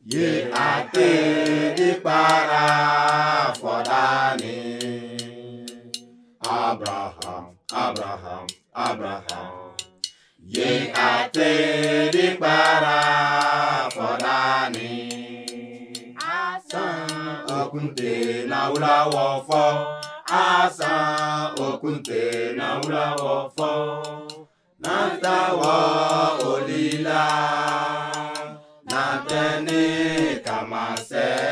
Ye ate di para fodani. Abraham, Abraham, Abraham. Ye ate di para fodani. Asan okunte na ula wofo. Asan okunte na ula wofo. Nantawa olila. Natene kamase.